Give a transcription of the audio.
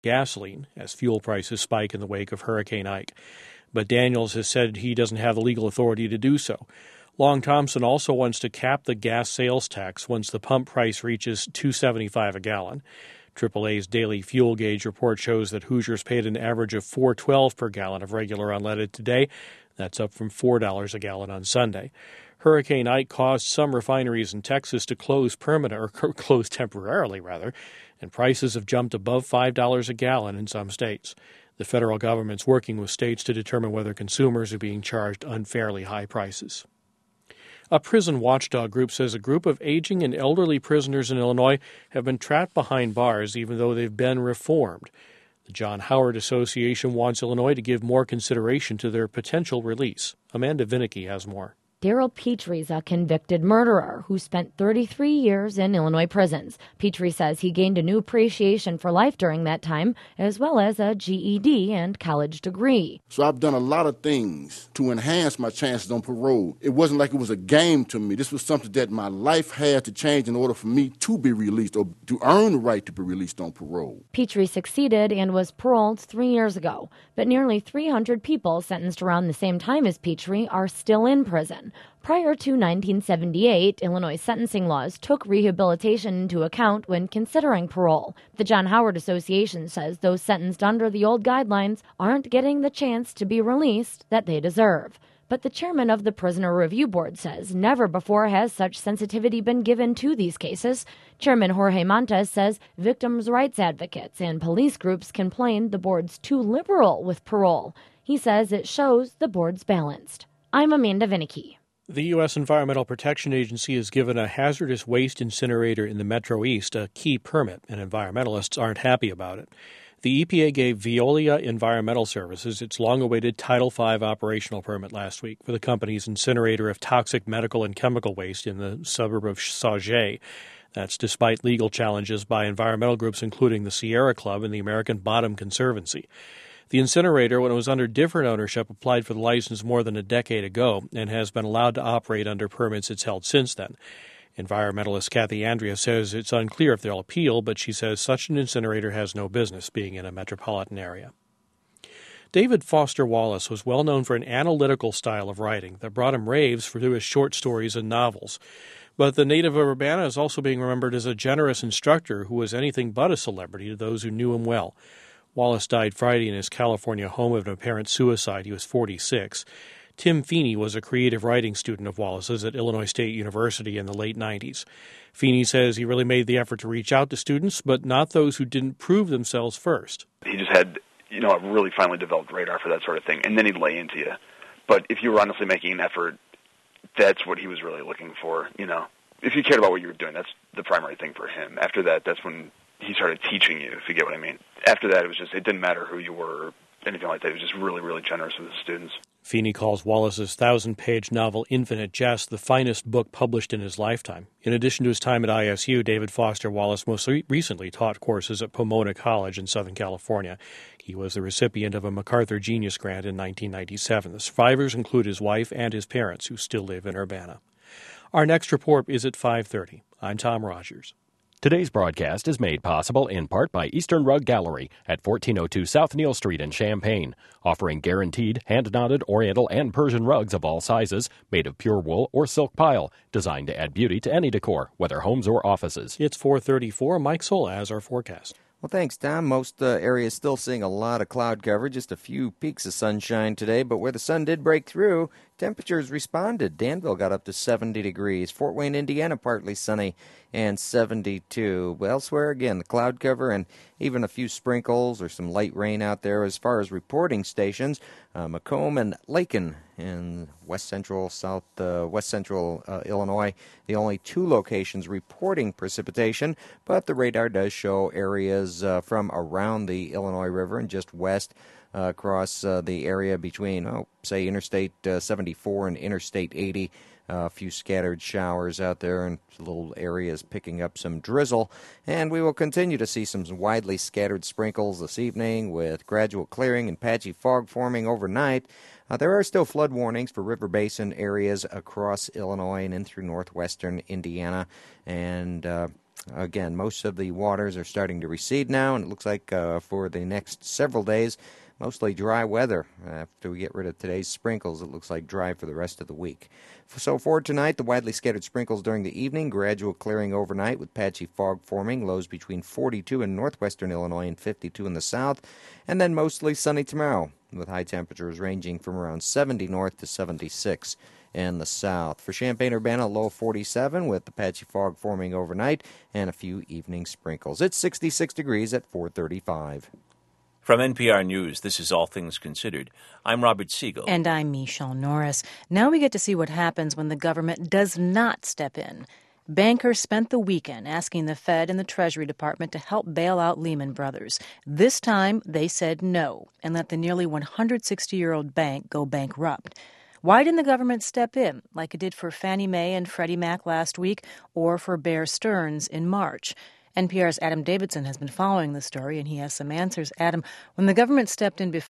gasoline as fuel prices spike in the wake of Hurricane Ike. But Daniels has said he doesn't have the legal authority to do so. Long Thompson also wants to cap the gas sales tax once the pump price reaches $2.75 a gallon. AAA's daily fuel gauge report shows that Hoosiers paid an average of $4.12 per gallon of regular unleaded today. That's up from $4 a gallon on Sunday. Hurricane Ike caused some refineries in Texas to close temporarily, and prices have jumped above $5 a gallon in some states. The federal government's working with states to determine whether consumers are being charged unfairly high prices. A prison watchdog group says a group of aging and elderly prisoners in Illinois have been trapped behind bars even though they've been reformed. The John Howard Association wants Illinois to give more consideration to their potential release. Amanda Vinicky has more. Daryl Petrie is a convicted murderer who spent 33 years in Illinois prisons. Petrie says he gained a new appreciation for life during that time, as well as a GED and college degree. So I've done a lot of things to enhance my chances on parole. It wasn't like it was a game to me. This was something that my life had to change in order for me to be released or to earn the right to be released on parole. Petrie succeeded and was paroled 3 years ago, but nearly 300 people sentenced around the same time as Petrie are still in prison. Prior to 1978, Illinois sentencing laws took rehabilitation into account when considering parole. The John Howard Association says those sentenced under the old guidelines aren't getting the chance to be released that they deserve. But the chairman of the Prisoner Review Board says never before has such sensitivity been given to these cases. Chairman Jorge Montes says victims' rights advocates and police groups complain the board's too liberal with parole. He says it shows the board's balanced. I'm Amanda Vinicky. The U.S. Environmental Protection Agency has given a hazardous waste incinerator in the Metro East a key permit, and environmentalists aren't happy about it. The EPA gave Veolia Environmental Services its long-awaited Title V operational permit last week for the company's incinerator of toxic medical and chemical waste in the suburb of Sauget. That's despite legal challenges by environmental groups including the Sierra Club and the American Bottom Conservancy. The incinerator, when it was under different ownership, applied for the license more than a decade ago and has been allowed to operate under permits it's held since then. Environmentalist Kathy Andrea says it's unclear if they'll appeal, but she says such an incinerator has no business being in a metropolitan area. David Foster Wallace was well known for an analytical style of writing that brought him raves through his short stories and novels. But the native of Urbana is also being remembered as a generous instructor who was anything but a celebrity to those who knew him well. Wallace died Friday in his California home of an apparent suicide. He was 46. Tim Feeney was a creative writing student of Wallace's at Illinois State University in the late 90s. Feeney says he really made the effort to reach out to students, but not those who didn't prove themselves first. He just had, a really finely developed radar for that sort of thing, and then he'd lay into you. But if you were honestly making an effort, that's what he was really looking for, If you cared about what you were doing, that's the primary thing for him. After that, that's when he started teaching you, if you get what I mean. After that, it didn't matter who you were or anything like that. He was just really, really generous with his students. Feeney calls Wallace's 1,000-page novel Infinite Jest the finest book published in his lifetime. In addition to his time at ISU, David Foster Wallace most recently taught courses at Pomona College in Southern California. He was the recipient of a MacArthur Genius Grant in 1997. The survivors include his wife and his parents, who still live in Urbana. Our next report is at 5:30. I'm Tom Rogers. Today's broadcast is made possible in part by Eastern Rug Gallery at 1402 South Neal Street in Champaign, offering guaranteed, hand-knotted Oriental and Persian rugs of all sizes, made of pure wool or silk pile, designed to add beauty to any decor, whether homes or offices. It's 4:34. Mike Sola has our forecast. Well, thanks, Tom. Most areas still seeing a lot of cloud cover, just a few peaks of sunshine today, but where the sun did break through, temperatures responded. Danville got up to 70 degrees. Fort Wayne, Indiana, partly sunny and 72. Elsewhere, again, the cloud cover and even a few sprinkles or some light rain out there. As far as reporting stations, Macomb and Lakin in west central Illinois, the only two locations reporting precipitation, but the radar does show areas from around the Illinois River and just west across the area between, say, Interstate 74 and Interstate 80. A few scattered showers out there and little areas picking up some drizzle. And we will continue to see some widely scattered sprinkles this evening with gradual clearing and patchy fog forming overnight. There are still flood warnings for river basin areas across Illinois and in through northwestern Indiana. And Again, most of the waters are starting to recede now, and it looks like for the next several days, mostly dry weather. After we get rid of today's sprinkles, it looks like dry for the rest of the week. So for tonight, the widely scattered sprinkles during the evening, gradual clearing overnight with patchy fog forming, lows between 42 in northwestern Illinois and 52 in the south, and then mostly sunny tomorrow, with high temperatures ranging from around 70 north to 76 in the south. For Champaign-Urbana, low 47 with the patchy fog forming overnight and a few evening sprinkles. It's 66 degrees at 4:35. From NPR News, this is All Things Considered. I'm Robert Siegel. And I'm Michelle Norris. Now we get to see what happens when the government does not step in. Bankers spent the weekend asking the Fed and the Treasury Department to help bail out Lehman Brothers. This time, they said no and let the nearly 160-year-old bank go bankrupt. Why didn't the government step in, like it did for Fannie Mae and Freddie Mac last week or for Bear Stearns in March? NPR's Adam Davidson has been following the story, and he has some answers. Adam, when the government stepped in before